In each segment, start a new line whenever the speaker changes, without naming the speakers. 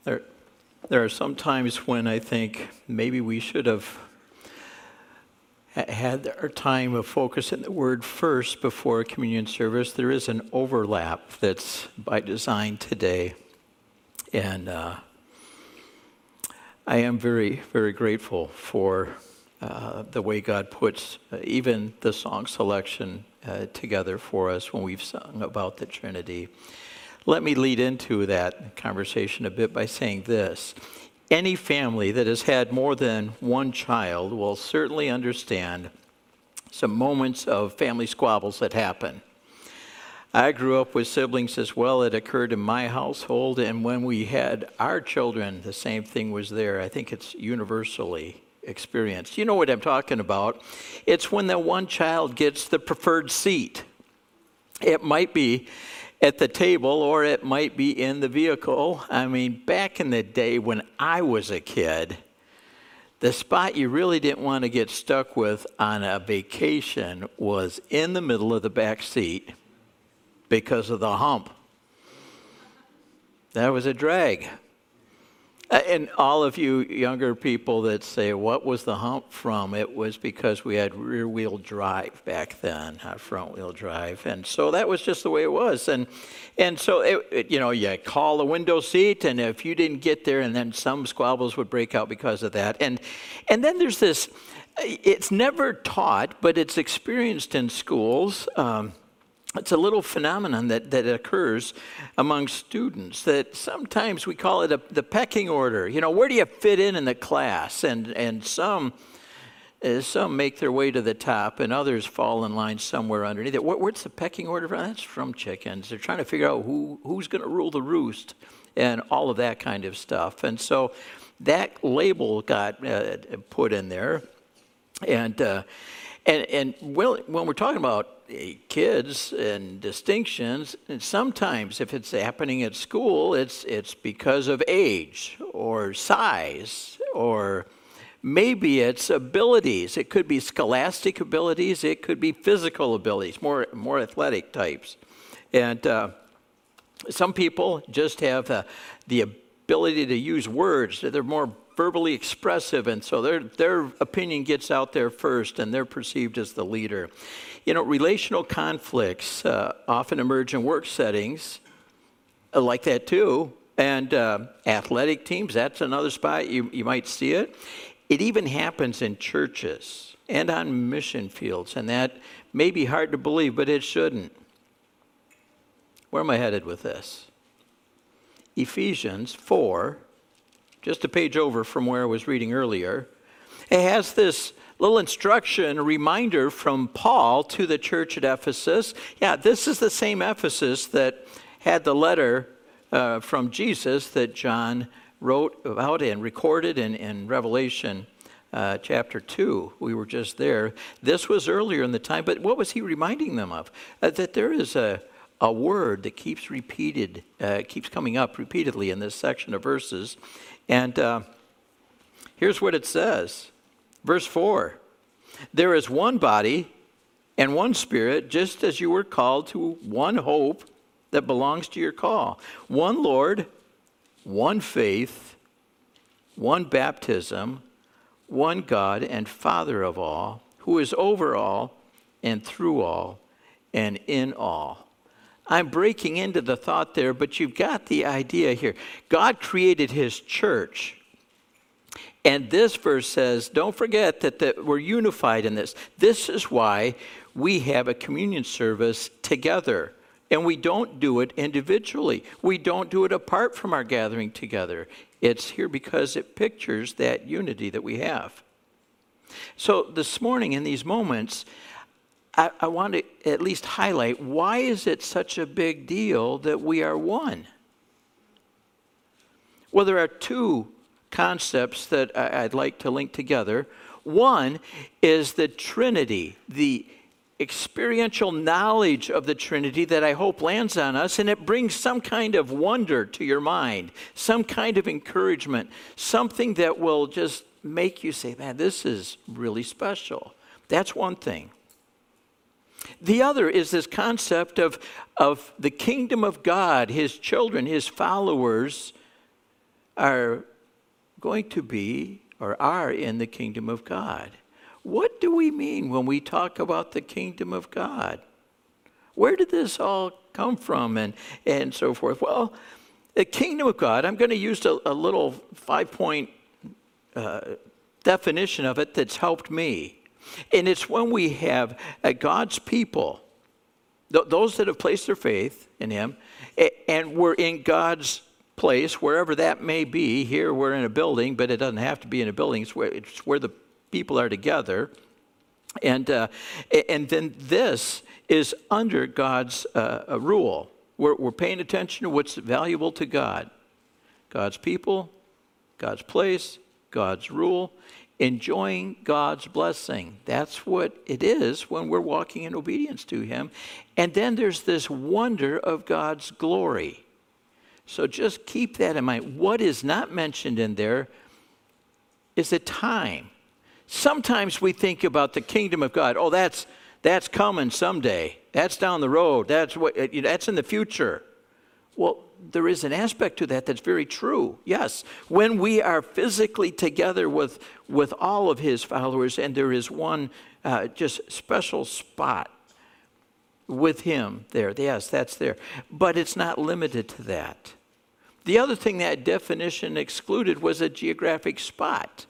There are some times when I think maybe we should have had our time of focus in the Word first before communion service. There is an overlap that's by design today. And I am very, very grateful for the way God puts even the song selection together for us when we've sung about the Trinity. Let me lead into that conversation a bit by saying this. Any family that has had more than one child will certainly understand some moments of family squabbles that happen. I grew up with siblings as well. It occurred in my household, and when we had our children, the same thing was there. I think it's universally experienced. You know what I'm talking about. It's when that one child gets the preferred seat. It might be at the table, or it might be in the vehicle. I mean, back in the day when I was a kid, the spot you really didn't want to get stuck with on a vacation was in the middle of the back seat because of the hump. That was a drag. And all of you younger people that say, what was the hump from? It was because we had rear-wheel drive back then, not front-wheel drive. And so that was just the way it was. And so, you call the window seat, and if you didn't get there, and then some squabbles would break out because of that. And then there's this, it's never taught, but it's experienced in schools. It's a little phenomenon that occurs among students that sometimes we call it the pecking order. You know, where do you fit in the class? And some make their way to the top, and others fall in line somewhere underneath it. What's the pecking order from? That's from chickens. They're trying to figure out who's going to rule the roost and all of that kind of stuff. And so that label got put in there. And when we're talking about kids and distinctions, and sometimes if it's happening at school, it's because of age or size, or maybe it's abilities. It could be scholastic abilities. It could be physical abilities, more athletic types. And some people just have the ability to use words. They're more verbally expressive, and so their opinion gets out there first, and they're perceived as the leader. You know, relational conflicts often emerge in work settings like that too, and athletic teams, that's another spot you might see it. It even happens in churches and on mission fields, and that may be hard to believe, but it shouldn't. Where am I headed with this? Ephesians 4, just a page over from where I was reading earlier, it has this little instruction, a reminder from Paul to the church at Ephesus. Yeah, this is the same Ephesus that had the letter from Jesus that John wrote about and recorded in Revelation chapter 2. We were just there. This was earlier in the time, but what was he reminding them of? That there is a word that keeps coming up repeatedly in this section of verses. And here's what it says. Verse 4, there is one body and one Spirit, just as you were called to one hope that belongs to your call. One Lord, one faith, one baptism, one God and Father of all, who is over all and through all and in all. I'm breaking into the thought there, but you've got the idea here. God created his church. And this verse says, don't forget that we're unified in this. This is why we have a communion service together. And we don't do it individually. We don't do it apart from our gathering together. It's here because it pictures that unity that we have. So this morning in these moments, I want to at least highlight, why is it such a big deal that we are one? Well, there are two concepts that I'd like to link together. One is the Trinity, the experiential knowledge of the Trinity that I hope lands on us, and it brings some kind of wonder to your mind, some kind of encouragement, something that will just make you say, man, this is really special. That's one thing. The other is this concept of the kingdom of God, his children, his followers, are going to be or are in the kingdom of God. What do we mean when we talk about the kingdom of God? Where did this all come from and so forth? Well, the kingdom of God, I'm going to use a little 5-point definition of it that's helped me. And it's when we have God's people, those that have placed their faith in him, and we're in God's place, wherever that may be. Here we're in a building, but it doesn't have to be in a building. It's where the people are together. And then this is under God's rule. We're paying attention to what's valuable to God. God's people, God's place, God's rule, enjoying God's blessing. That's what it is when we're walking in obedience to him. And then there's this wonder of God's glory. So just keep that in mind. What is not mentioned in there is the time. Sometimes we think about the kingdom of God. Oh, that's coming someday. That's down the road. That's in the future. Well, there is an aspect to that that's very true. Yes, when we are physically together with all of his followers, and there is one just special spot with him there. Yes, that's there. But it's not limited to that. The other thing that definition excluded was a geographic spot.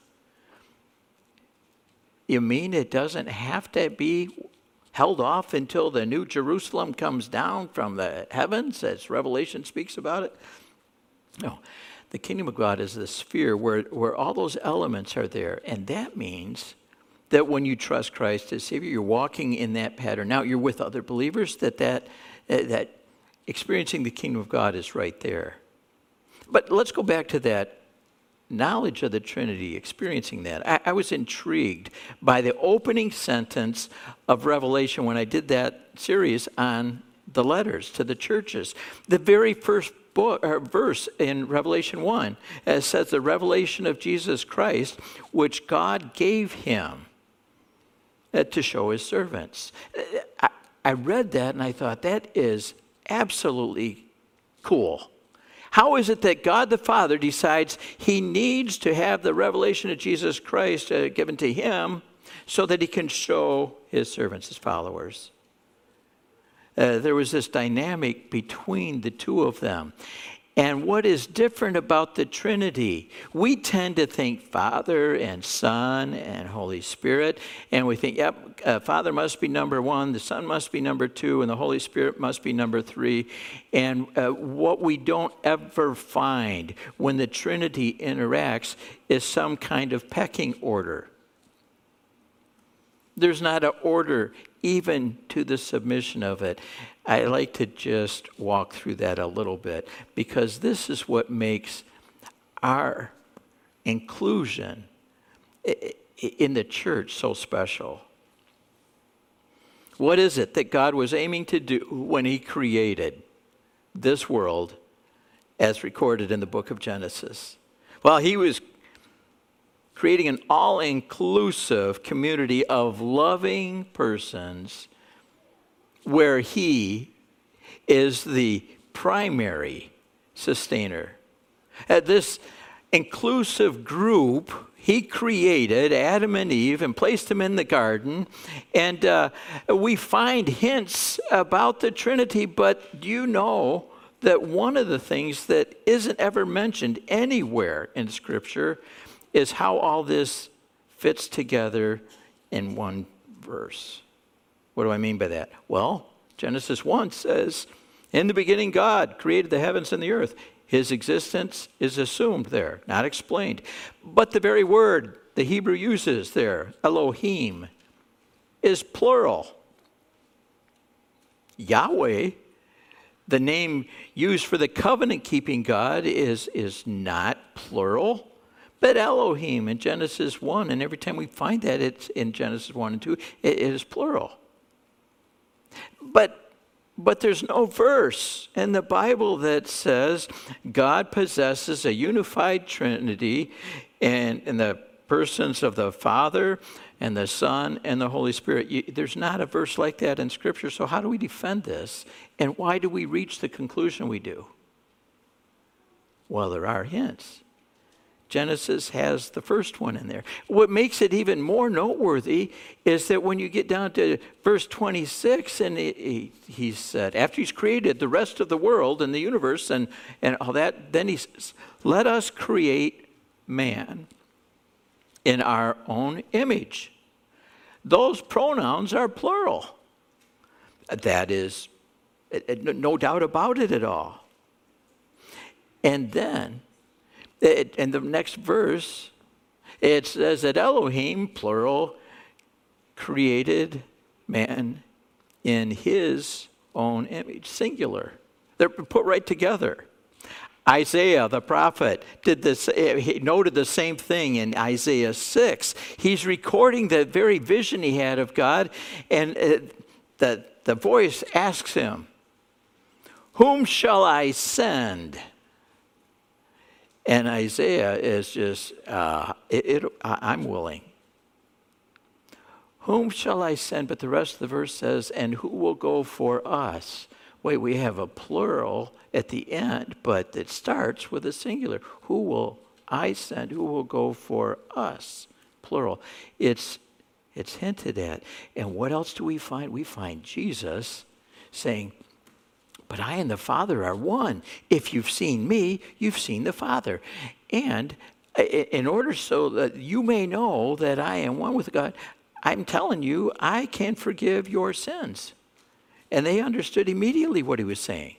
You mean it doesn't have to be held off until the New Jerusalem comes down from the heavens, as Revelation speaks about it? No. The kingdom of God is the sphere where all those elements are there. And that means that when you trust Christ as Savior, you're walking in that pattern. Now, you're with other believers, that experiencing the kingdom of God is right there. But let's go back to that knowledge of the Trinity, experiencing that. I was intrigued by the opening sentence of Revelation when I did that series on the letters to the churches. The very first verse in Revelation 1 says the revelation of Jesus Christ, which God gave him to show his servants. I read that and I thought, that is absolutely cool. How is it that God the Father decides he needs to have the revelation of Jesus Christ given to him so that he can show his servants, his followers? There was this dynamic between the two of them. And what is different about the Trinity? We tend to think Father and Son and Holy Spirit, and we think, Father must be number one, the Son must be number two, and the Holy Spirit must be number three. And what we don't ever find when the Trinity interacts is some kind of pecking order. There's not an order even to the submission of it. I like to just walk through that a little bit, because this is what makes our inclusion in the church so special. What is it that God was aiming to do when he created this world as recorded in the book of Genesis? Well, he was creating an all-inclusive community of loving persons where he is the primary sustainer. This inclusive group, he created Adam and Eve and placed them in the garden. And we find hints about the Trinity, but do you know that one of the things that isn't ever mentioned anywhere in Scripture is how all this fits together in one verse? What do I mean by that? Well, Genesis 1 says, in the beginning God created the heavens and the earth. His existence is assumed there, not explained. But the very word the Hebrew uses there, Elohim, is plural. Yahweh, the name used for the covenant-keeping God, is not plural. But Elohim in Genesis 1, and every time we find that, it's in Genesis 1 and 2, it is plural. But there's no verse in the Bible that says God possesses a unified Trinity in the persons of the Father and the Son and the Holy Spirit. There's not a verse like that in Scripture. So how do we defend this? And why do we reach the conclusion we do? Well, there are hints. Genesis has the first one in there. What makes it even more noteworthy is that when you get down to verse 26, and he said, after he's created the rest of the world and the universe and all that, then he says, let us create man in our own image. Those pronouns are plural. That is, no doubt about it at all. And then, in the next verse, it says that Elohim, plural, created man in his own image, singular. They're put right together. Isaiah, the prophet, did this. He noted the same thing in Isaiah 6. He's recording the very vision he had of God, and the voice asks him, "Whom shall I send?" And Isaiah is just, I'm willing. Whom shall I send? But the rest of the verse says, and who will go for us? Wait, we have a plural at the end, but it starts with a singular. Who will I send? Who will go for us? Plural. It's hinted at. And what else do we find? We find Jesus saying, but I and the Father are one. If you've seen me, you've seen the Father. And in order so that you may know that I am one with God, I'm telling you, I can forgive your sins. And they understood immediately what he was saying.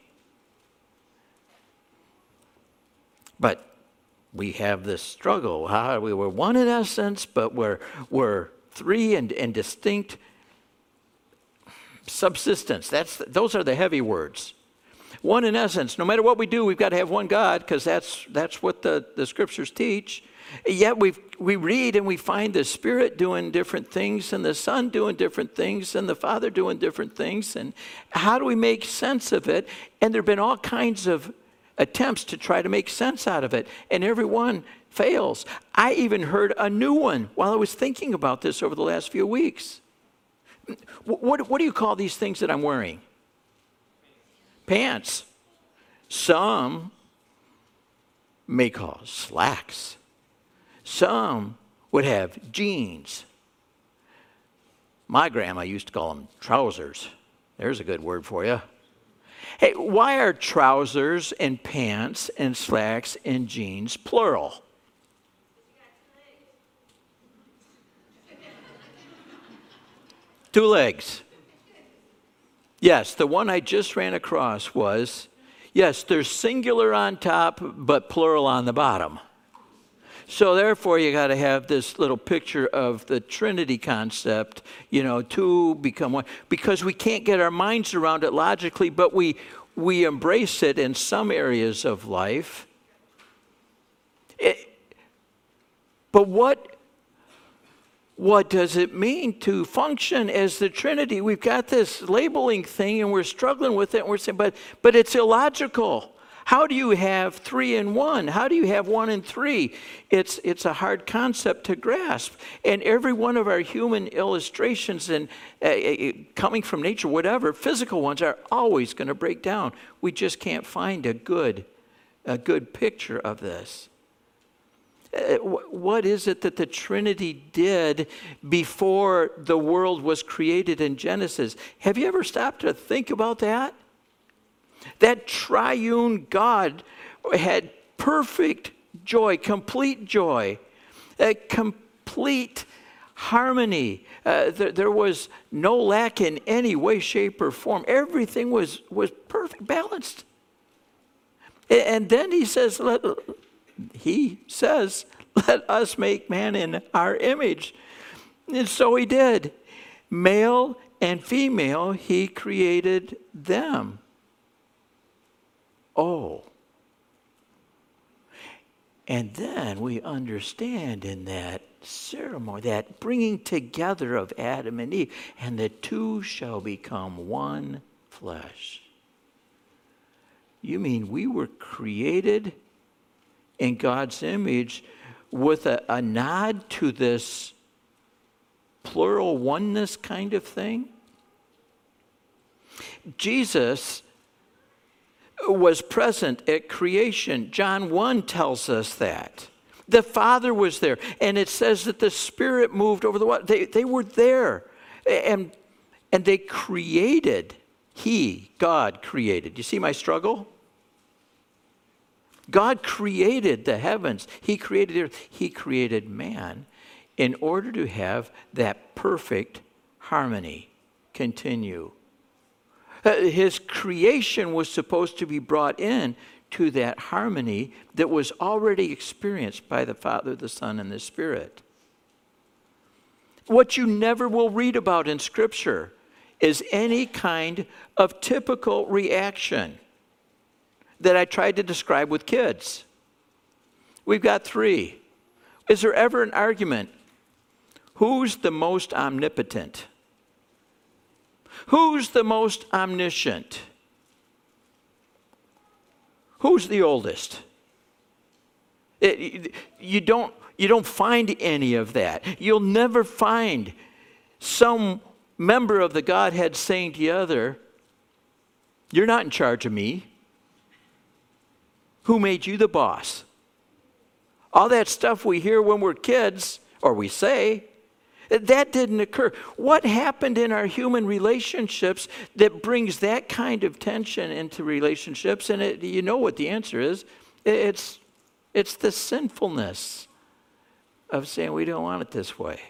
But we have this struggle. We were one in essence, but we're three in distinct subsistence. Those are the heavy words. One in essence. No matter what we do, we've got to have one God, because that's what the scriptures teach. Yet we read and we find the Spirit doing different things, and the Son doing different things, and the Father doing different things. And how do we make sense of it? And there have been all kinds of attempts to try to make sense out of it, and every one fails. I even heard a new one while I was thinking about this over the last few weeks. What do you call these things that I'm wearing? Pants. Some may call slacks. Some would have jeans. My grandma used to call them trousers. There's a good word for you. Hey, why are trousers and pants and slacks and jeans plural? Two legs. Yes, the one I just ran across was, yes, there's singular on top, but plural on the bottom. So therefore, you got to have this little picture of the Trinity concept, two become one, because we can't get our minds around it logically, but we embrace it in some areas of life. But what does it mean to function as the Trinity? We've got this labeling thing, and we're struggling with it, and we're saying, but it's illogical. How do you have 3 in 1? How do you have 1 in 3? It's a hard concept to grasp. And every one of our human illustrations, and coming from nature, whatever, physical ones, are always going to break down. We just can't find a good picture of this. What is it that the Trinity did before the world was created in Genesis? Have you ever stopped to think about that? That triune God had perfect joy, complete harmony. There was no lack in any way, shape, or form. Everything was perfect, balanced. And then he says, let us make man in our image. And so he did. Male and female, he created them. Oh. And then we understand in that ceremony, that bringing together of Adam and Eve, and the two shall become one flesh. You mean we were created in God's image with a nod to this plural oneness kind of thing? Jesus was present at creation. John 1 tells us that. The Father was there. And it says that the Spirit moved over the water. They were there. And they created. God created. You see my struggle? God created the heavens. He created the earth. He created man in order to have that perfect harmony continue. His creation was supposed to be brought in to that harmony that was already experienced by the Father, the Son, and the Spirit. What you never will read about in Scripture is any kind of typical reaction that I tried to describe with kids. We've got 3. Is there ever an argument? Who's the most omnipotent? Who's the most omniscient? Who's the oldest? You don't find any of that. You'll never find some member of the Godhead saying to the other, "You're not in charge of me. Who made you the boss?" All that stuff we hear when we're kids, or we say, that didn't occur. What happened in our human relationships that brings that kind of tension into relationships? And you know what the answer is. It's the sinfulness of saying we don't want it this way.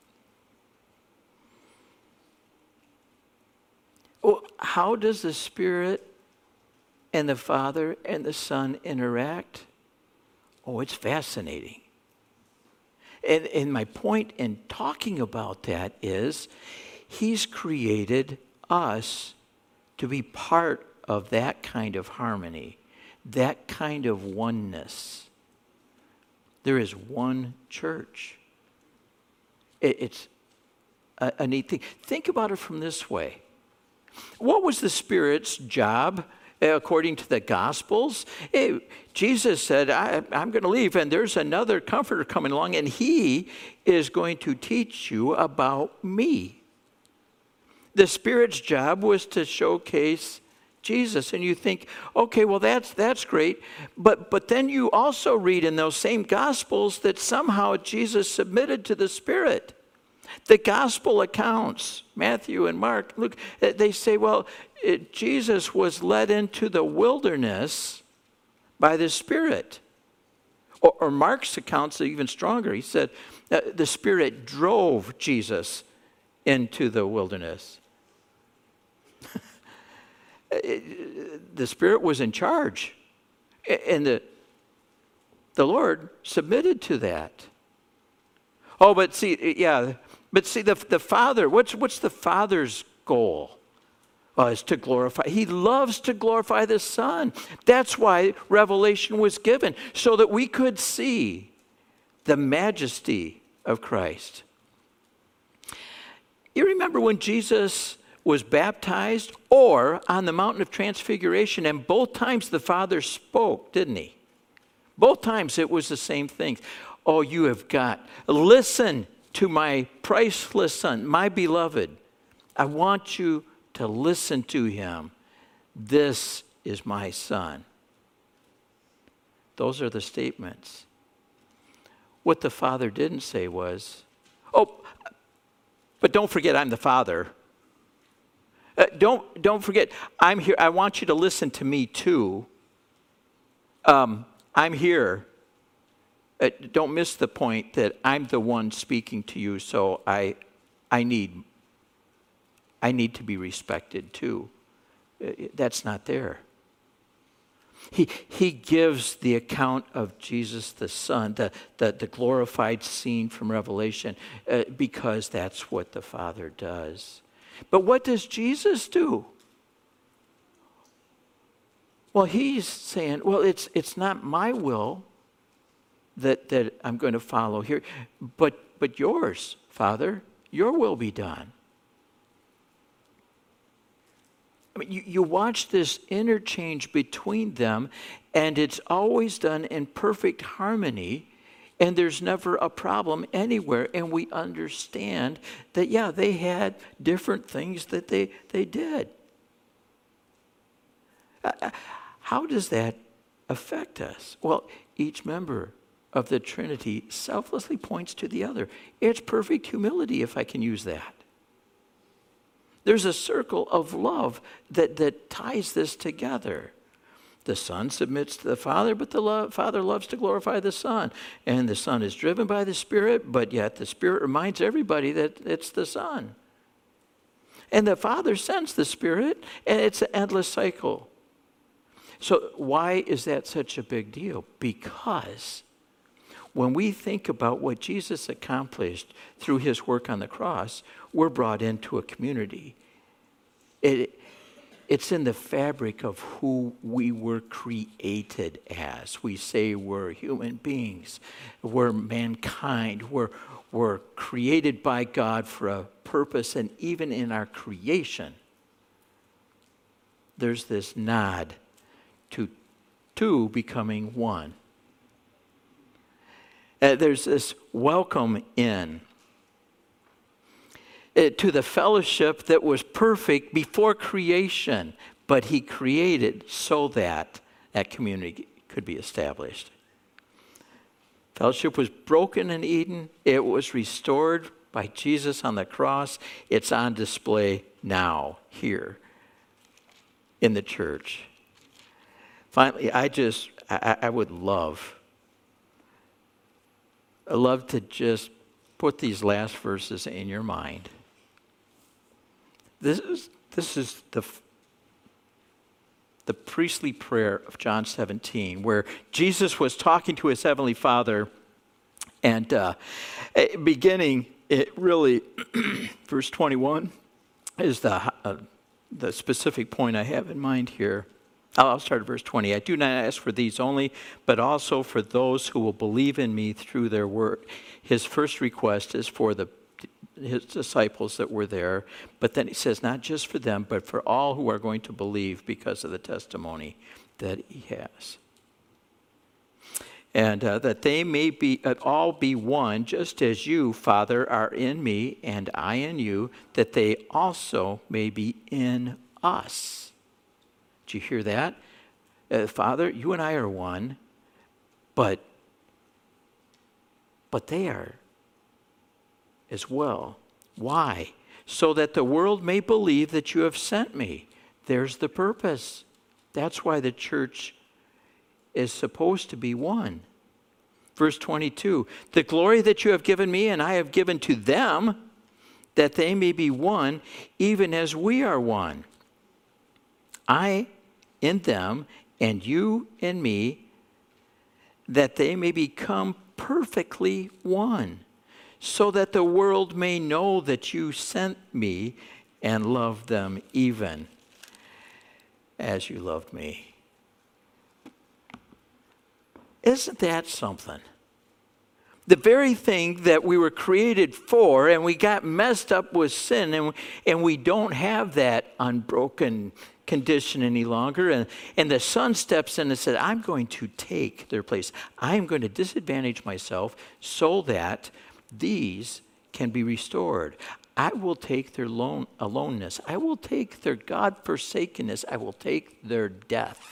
Well, how does the Spirit and the Father and the Son interact? Oh, it's fascinating. And my point in talking about that is He's created us to be part of that kind of harmony, that kind of oneness. There is one church. It's a neat thing. Think about it from this way. What was the Spirit's job according to the Gospels? Jesus said, I'm going to leave, and there's another comforter coming along, and he is going to teach you about me. The Spirit's job was to showcase Jesus. And you think, okay, well, that's great. But then you also read in those same Gospels that somehow Jesus submitted to the Spirit. The Gospel accounts, Matthew and Mark, look, they say, well, Jesus was led into the wilderness by the Spirit. Or Mark's accounts are even stronger. He said the Spirit drove Jesus into the wilderness. The Spirit was in charge. And the Lord submitted to that. Oh, but see, the Father, what's the Father's goal? Is to glorify. He loves to glorify the Son. That's why revelation was given, so that we could see the majesty of Christ. You remember when Jesus was baptized or on the mountain of transfiguration, and both times the Father spoke, didn't he? Both times it was the same thing. Oh, you have got, listen to my priceless Son, my beloved. I want you to listen to him. This is my Son. Those are the statements. What the Father didn't say was, oh, but don't forget I'm the Father. Don't forget I'm here. I want you to listen to me too. I'm here. Don't miss the point that I'm the one speaking to you, so I need to be respected too. That's not there. He gives the account of Jesus the Son, the glorified scene from Revelation, because that's what the Father does. But what does Jesus do? Well, he's saying, well, it's not my will that I'm going to follow here, but yours, Father, your will be done. I mean, you watch this interchange between them, and it's always done in perfect harmony, and there's never a problem anywhere. And we understand that, yeah, they had different things that they did. How does that affect us? Well, each member of the Trinity selflessly points to the other. It's perfect humility, if I can use that. There's a circle of love that ties this together. The Son submits to the Father, but the Father loves to glorify the Son. And the Son is driven by the Spirit, but yet the Spirit reminds everybody that it's the Son. And the Father sends the Spirit, and it's an endless cycle. So why is that such a big deal? Because when we think about what Jesus accomplished through his work on the cross, we're brought into a community. It's in the fabric of who we were created as. We say we're human beings. We're mankind. We're created by God for a purpose. And even in our creation, there's this nod to two becoming one. There's this welcome in to the fellowship that was perfect before creation, but he created so that that community could be established. Fellowship was broken in Eden. It was restored by Jesus on the cross. It's on display now, here, in the church. Finally, I would love to just put these last verses in your mind. This is the priestly prayer of John 17, where Jesus was talking to his heavenly Father, and beginning it really, verse 21 is the specific point I have in mind here. I'll start at verse 20. I do not ask for these only, but also for those who will believe in me through their word. His first request is for his disciples that were there, but then he says not just for them, but for all who are going to believe because of the testimony that he has. And that they may all be one, just as you, Father, are in me and I in you, that they also may be in us. Did you hear that? Father, you and I are one, but they are as well. Why? So that the world may believe that you have sent me. There's the purpose. That's why the church is supposed to be one. Verse 22, the glory that you have given me and I have given to them, that they may be one, even as we are one. I in them and you in me, that they may become perfectly one, so that the world may know that you sent me and loved them even as you loved me. Isn't that something? The very thing that we were created for, and we got messed up with sin, and we don't have that unbroken condition any longer. And the Son steps in and said, I'm going to take their place. I'm going to disadvantage myself so that these can be restored. I will take their aloneness. I will take their God-forsakenness. I will take their death.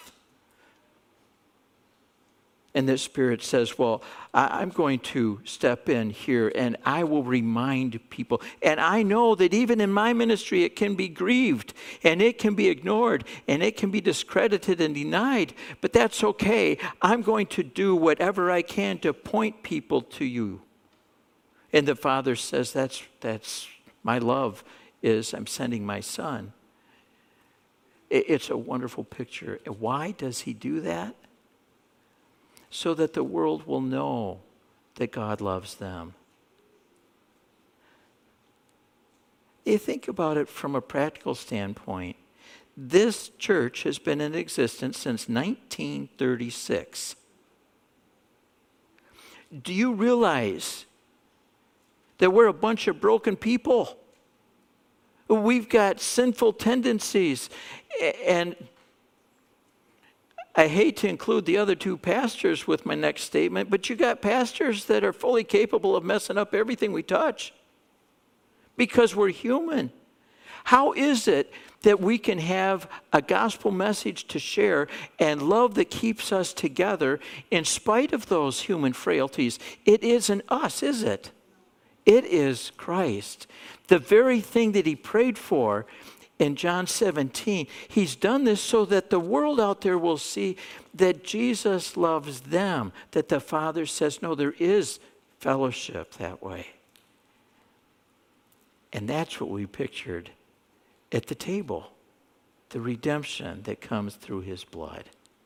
And the Spirit says, well, I'm going to step in here and I will remind people. And I know that even in my ministry, it can be grieved and it can be ignored and it can be discredited and denied. But that's okay. I'm going to do whatever I can to point people to you. And the Father says, that's my love is I'm sending my Son. It's a wonderful picture. Why does he do that? So that the world will know that God loves them. You think about it from a practical standpoint. This church has been in existence since 1936. Do you realize that we're a bunch of broken people? We've got sinful tendencies, and I hate to include the other two pastors with my next statement, but you got pastors that are fully capable of messing up everything we touch because we're human. How is it that we can have a gospel message to share and love that keeps us together in spite of those human frailties? It isn't us, is it? It is Christ. The very thing that he prayed for in John 17, he's done this so that the world out there will see that Jesus loves them, that the Father says, no, there is fellowship that way. And that's what we pictured at the table, the redemption that comes through his blood.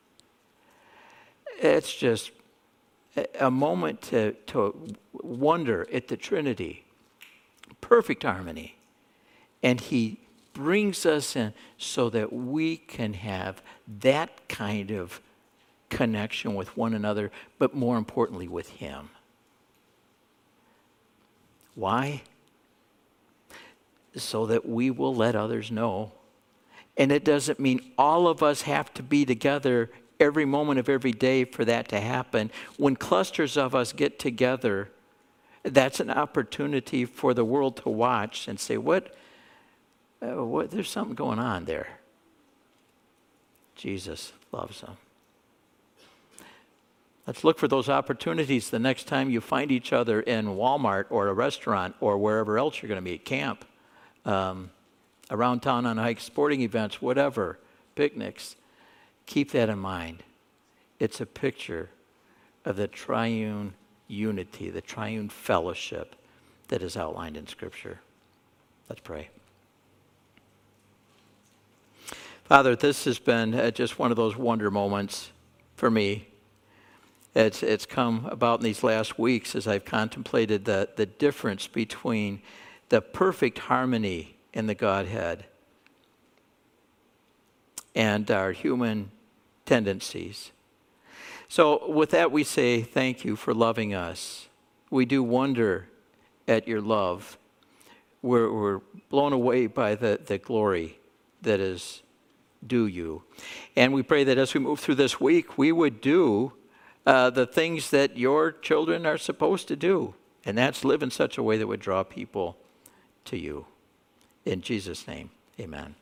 It's just a moment to wonder at the Trinity. Perfect harmony. And he brings us in so that we can have that kind of connection with one another, but more importantly with him. Why? So that we will let others know. And it doesn't mean all of us have to be together every moment of every day for that to happen. When clusters of us get together, that's an opportunity for the world to watch and say, what there's something going on there. Jesus loves them. Let's look for those opportunities the next time you find each other in Walmart or a restaurant or wherever else you're going to be at camp, around town on hikes, sporting events, whatever, picnics. Keep that in mind. It's a picture of the triune unity, the triune fellowship that is outlined in Scripture. Let's pray. Father, this has been just one of those wonder moments for me. It's come about in these last weeks as I've contemplated the difference between the perfect harmony in the Godhead and our human tendencies. So with that, we say thank you for loving us. We do wonder at your love. We're blown away by the glory that is due you. And we pray that as we move through this week, we would do the things that your children are supposed to do. And that's live in such a way that would draw people to you. In Jesus' name, amen.